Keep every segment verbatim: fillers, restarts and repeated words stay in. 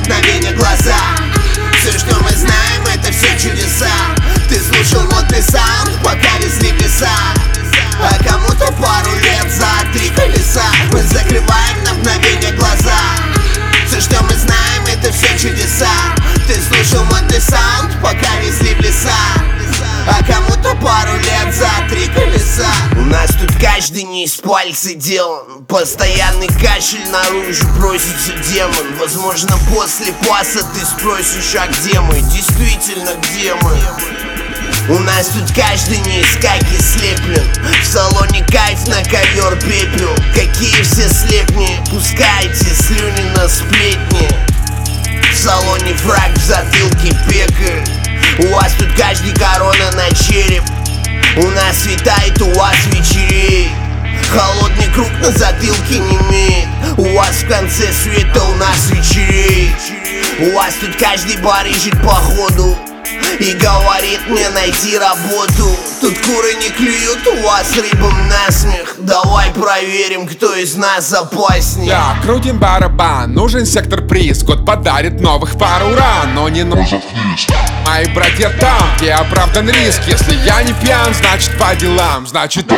мгновение глаза. Все, что мы знаем, это все чудеса. Ты слушал модный саунд, пока везли в леса, а кому-то пару лет за три колеса. Мы закрываем на мгновение глаза. Все, что мы знаем, это все чудеса. Ты слушал модный саунд, пока везли в леса, а кому-то пару лет за три колеса. У нас тут каждый не из пальца делан. Постоянный кашель наружу просится демон. Возможно, после паса ты спросишь, а где мы? Действительно, где мы? У нас тут каждый не из каки слеплен. В салоне кайф, на ковер пепел. Какие все слепни, пускайте слюни на сплетни. В салоне фраг, в затылке пекарь. У вас тут каждый корона на череп. У нас светает, у вас вечереет. Холодный круг на затылке не имеет. У вас в конце света, у нас вечереет. У вас тут каждый барыжит по ходу и говорит мне найти работу. Тут куры не клюют, у вас рыбам насмех. Давай проверим, кто из нас опаснее. Да, крутим барабан, нужен сектор приз. Год подарит новых пар, ура, но не нужен флис. Мои братья там, где оправдан риск. Если я не пьян, значит по делам, значит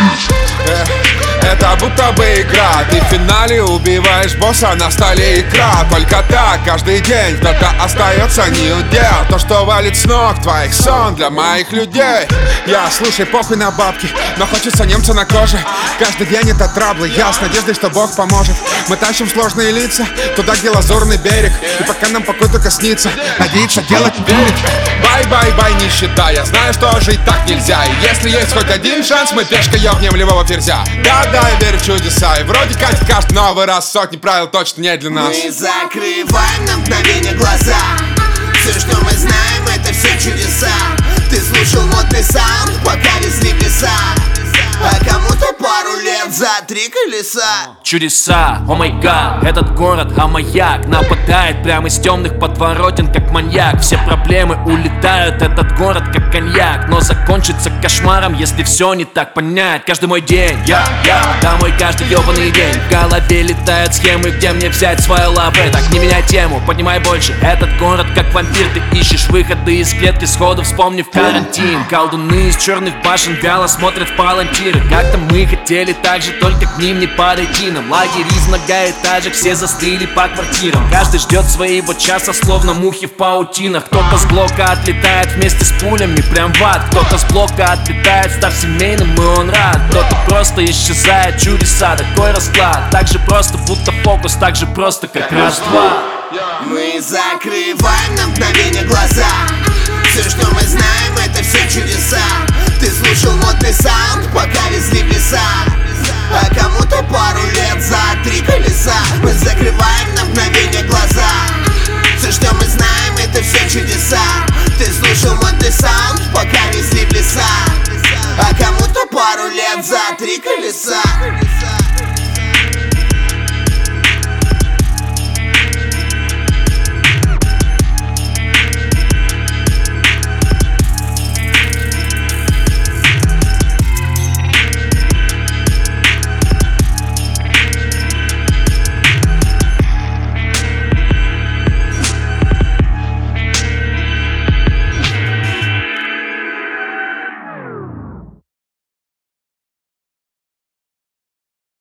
э, это будто бы игра. Ты в финале убиваешь босса, на столе икра. Только так каждый день кто-то остается не удел. То, что валит с ног твоих сон для моих людей. Я, слушай, похуй на бабки, но хочется немца на коже. Каждый день это траблы, я с надеждой, что Бог поможет. Мы тащим сложные лица туда, где лазурный берег. И пока нам покой только снится, надеяться делать берег. Бай-бай-бай, нищета, я знаю, что жить так нельзя. И если есть хоть один шанс, мы пешкой ёбнем любого ферзя. Да-да, я верю в чудеса, и вроде как каждый новый раз сотни правил точно не для нас. Мы закрываем на мгновение глаза. Все, что мы знаем, это все чудеса. Ты слушал модный саунд, пока везли в леса, а кому-то пару лет за три колеса. Чудеса, о май гад, этот город, а маяк нападает прямо из темных подворотен, как маньяк. Все проблемы улетают, этот город как коньяк, но закончится кошмаром, если все не так понять. Каждый мой день, я, я, да мой каждый ебаный день. В голове летают схемы, где мне взять свои лавы. Так не меняй тему, поднимай больше. Этот город как вампир, ты ищешь выходы из клетки, сходу вспомнив карантин. Колдуны из черных башен вяло смотрят в палантиры. Как-то мы хотели так же, только к ним не подойти нам. Лагерь из многоэтажек, все застыли по квартирам. Каждый ждет своего часа, словно мухи в паутинах. Кто-то с блока отлетает вместе с пулями прям в ад. Кто-то с блока отлетает, став семейным, и он рад. Кто-то просто исчезает, чудеса, такой расклад. Так же просто, будто фокус, так же просто, как раз-два. Мы закрываем на мгновение глаза. Все, что мы знаем, это все чудеса. Ты слушал модный саунд, пока везли в леса, а кому-то пару лет за три колеса. Мы закрываем на мгновение глаза. Все, что мы знаем, это все чудеса.